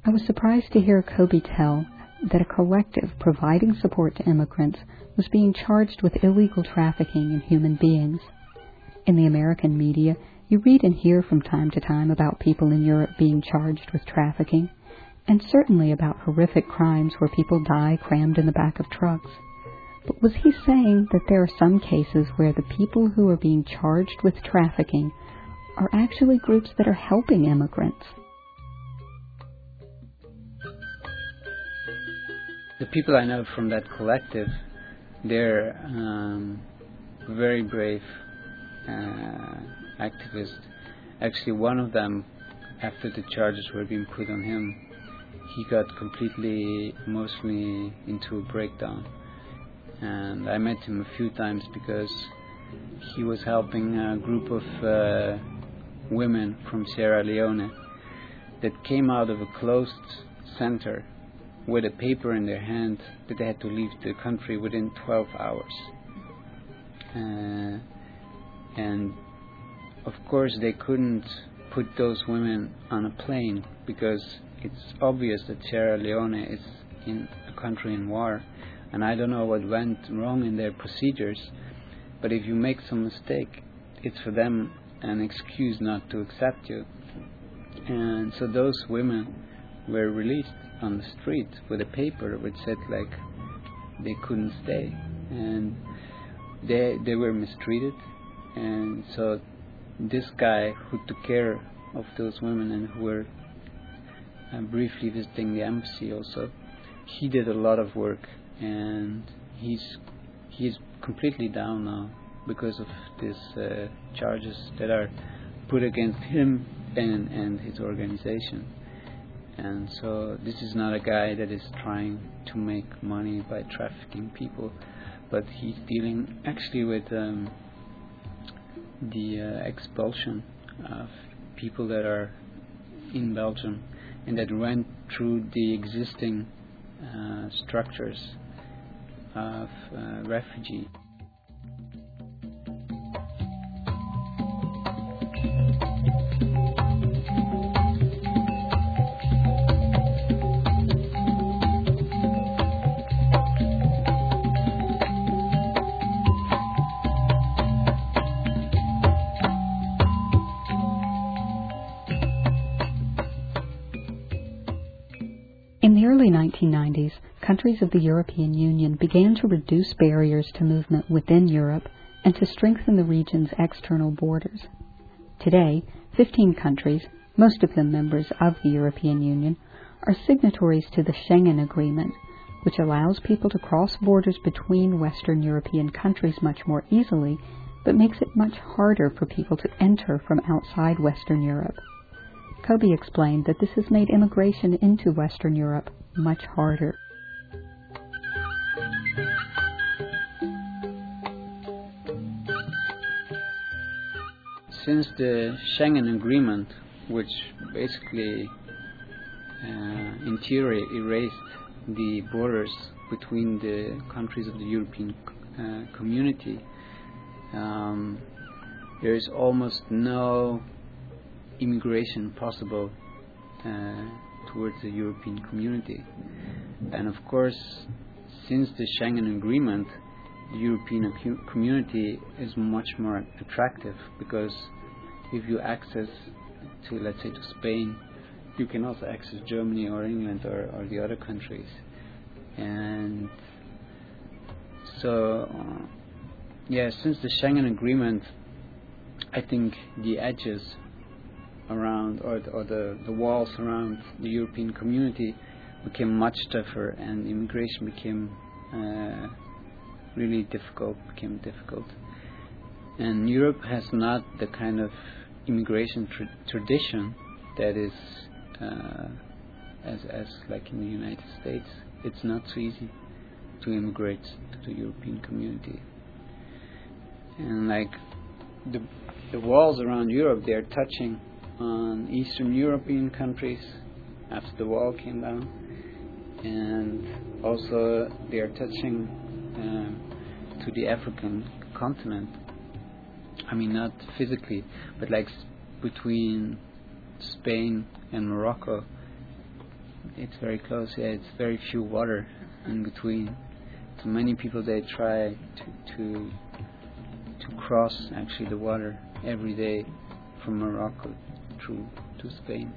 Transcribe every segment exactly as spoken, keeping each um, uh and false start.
I was surprised to hear Kobe tell that a collective providing support to immigrants was being charged with illegal trafficking in human beings. In the American media, you read and hear from time to time about people in Europe being charged with trafficking, and certainly about horrific crimes where people die crammed in the back of trucks. But was he saying that there are some cases where the people who are being charged with trafficking are actually groups that are helping immigrants? The people I know from that collective, they're um, very brave uh, activists. Actually, one of them, after the charges were being put on him, he got completely emotionally into a breakdown. And I met him a few times because he was helping a group of uh, women from Sierra Leone that came out of a closed center with a paper in their hand that they had to leave the country within twelve hours. Uh, and of course they couldn't put those women on a plane because it's obvious that Sierra Leone is in a country in war, and I don't know what went wrong in their procedures, but if you make some mistake, it's for them an excuse not to accept you. And so those women were released on the street with a paper which said like they couldn't stay, and they they were mistreated. And so this guy who took care of those women and who were uh, briefly visiting the embassy also, he did a lot of work, and he's he's completely down now because of these uh, charges that are put against him and, and his organization. And so this is not a guy that is trying to make money by trafficking people, but he's dealing actually with um, the uh, expulsion of people that are in Belgium and that went through the existing uh, structures of uh, refugee. In the early nineteen nineties, countries of the European Union began to reduce barriers to movement within Europe and to strengthen the region's external borders. Today, fifteen countries, most of them members of the European Union, are signatories to the Schengen Agreement, which allows people to cross borders between Western European countries much more easily, but makes it much harder for people to enter from outside Western Europe. Kobe explained that this has made immigration into Western Europe much harder. Since the Schengen Agreement, which basically uh, in theory erased the borders between the countries of the European uh, community, um, there is almost no immigration possible uh, towards the European community. And of course, since the Schengen Agreement, the European community is much more attractive, because if you access to, let's say, to Spain, you can also access Germany or England or, or the other countries. And so uh, yeah, since the Schengen Agreement, I think the edges around, or, the, or the, the walls around the European community became much tougher, and immigration became uh, really difficult, became difficult. And Europe has not the kind of immigration tra- tradition that is uh, as, as like in the United States. It's not so easy to immigrate to the European community. And like the, the walls around Europe, they're touching on Eastern European countries after the wall came down, and also they are touching um, to the African continent. I mean, not physically, but like s- between Spain and Morocco, it's very close. Yeah, it's very few water in between. So many people, they try to to, to cross actually the water every day from Morocco through to Spain.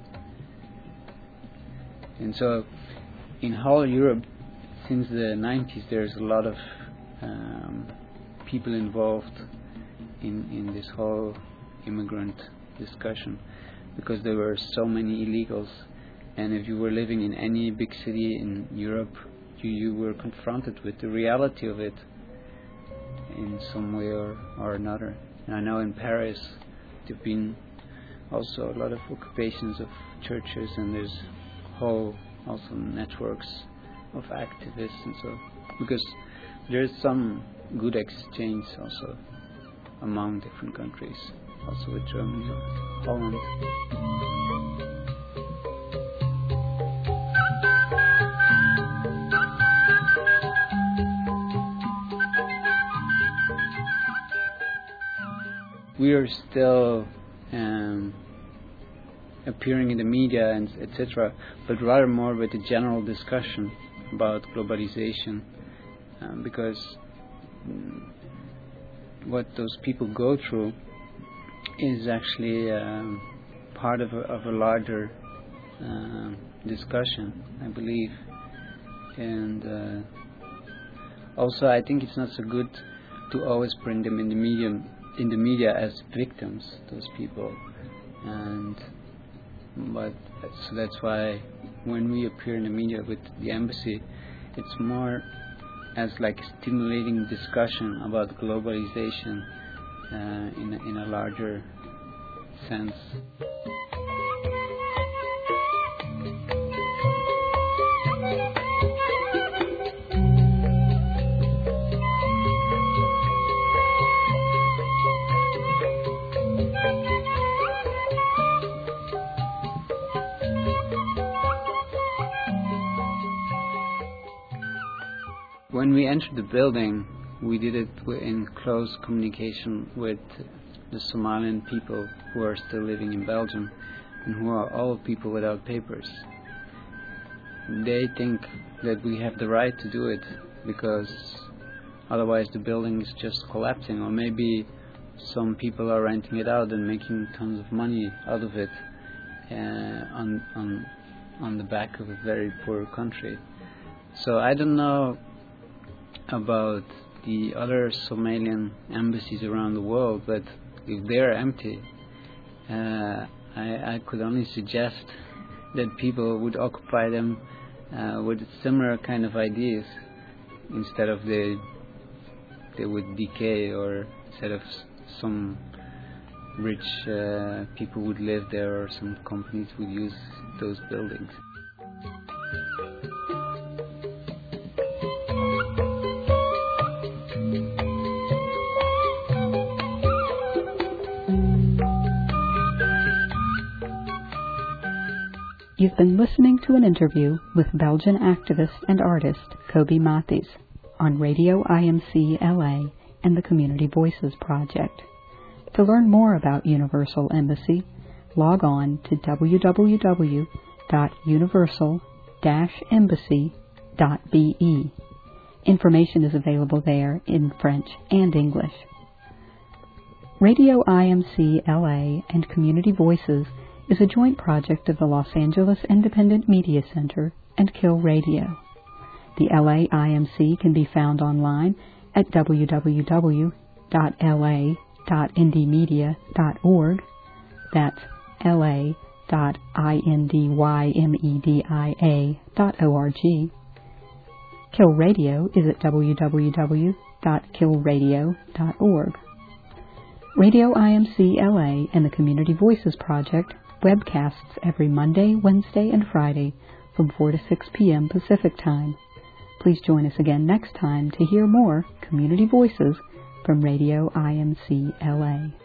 And so in whole Europe, since the nineties, there's a lot of um, people involved in in this whole immigrant discussion, because there were so many illegals, and if you were living in any big city in Europe, you, you were confronted with the reality of it in some way or, or another. And I know in Paris there have been also a lot of occupations of churches, and there's whole also networks of activists and so, because there's some good exchange also among different countries, also with Germany or Holland. We are still um, appearing in the media and et cetera, but rather more with a general discussion about globalization, um, because um, what those people go through is actually um, part of a, of a larger uh, discussion, I believe. And uh, also, I think it's not so good to always bring them in the medium, in the media as victims, those people. And but so that's why when we appear in the media with the embassy, it's more as like stimulating discussion about globalization uh, in a, in a larger sense. When we entered the building, we did it in close communication with the Somalian people who are still living in Belgium and who are all people without papers. They think that we have the right to do it because otherwise the building is just collapsing, or maybe some people are renting it out and making tons of money out of it uh, on on on the back of a very poor country. So I don't know about the other Somalian embassies around the world, but if they're empty, uh, I, I could only suggest that people would occupy them uh, with similar kind of ideas, instead of they they would decay, or instead of some rich uh, people would live there, or some companies would use those buildings. You've been listening to an interview with Belgian activist and artist Kobi Matthijs on Radio I M C L A and the Community Voices Project. To learn more about Universal Embassy, log on to w w w dot universal dash embassy dot b e. Information is available there in French and English. Radio I M C L A and Community Voices is a joint project of the Los Angeles Independent Media Center and Kill Radio. The L A I M C can be found online at w w w dot l a dot indiemedia dot org. That's l a dot indiemedia dot org. Kill Radio is at w w w dot kill radio dot org. Radio I M C L A and the Community Voices Project webcasts every Monday, Wednesday, and Friday from four to six p.m. Pacific Time. Please join us again next time to hear more Community Voices from Radio I M C L A.